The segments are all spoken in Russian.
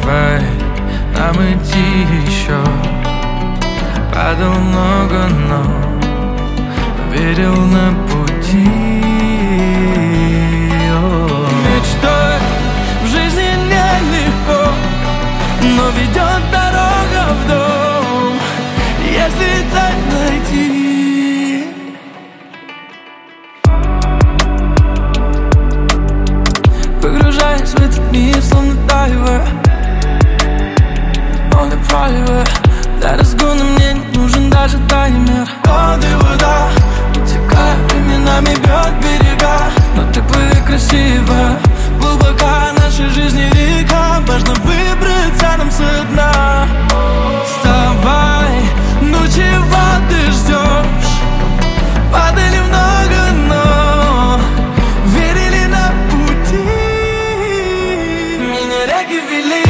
давай нам идти еще. Падал много, но верил на пути. Мечтой в жизни нелегко, но ведет дорога в дом, если цель найти. Погружаясь в этот мир, словно дайвер, он и прайвер. Для разгона мне не нужен даже таймер. Воды, вода, утекая, временами бьет берега. Но ты плыви красиво, глубока наша жизнь река. Важно выбраться нам со дна. Вставай, ну чего ты ждешь? Падали много, но верили на пути. Меня реки вели,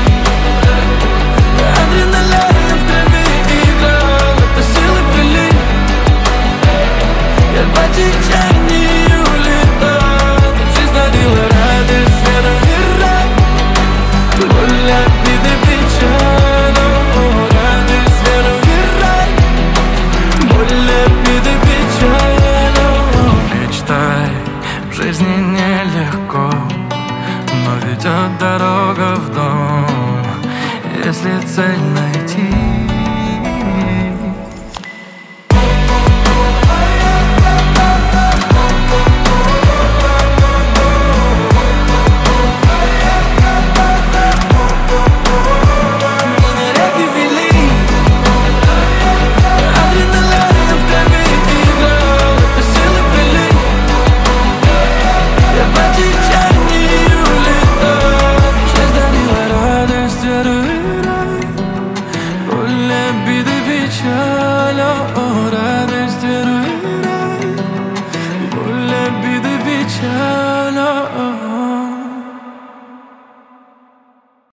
адреналин в крови играл, это силы пыли. Я по течению летал, жизнь дарила радость, веру и рай. Боль, обиды, печаль, радость, веру и рай. Боль, обиды, печаль. Мечтай, в жизни нелегко, но ведет дорога в дом, если цель найти.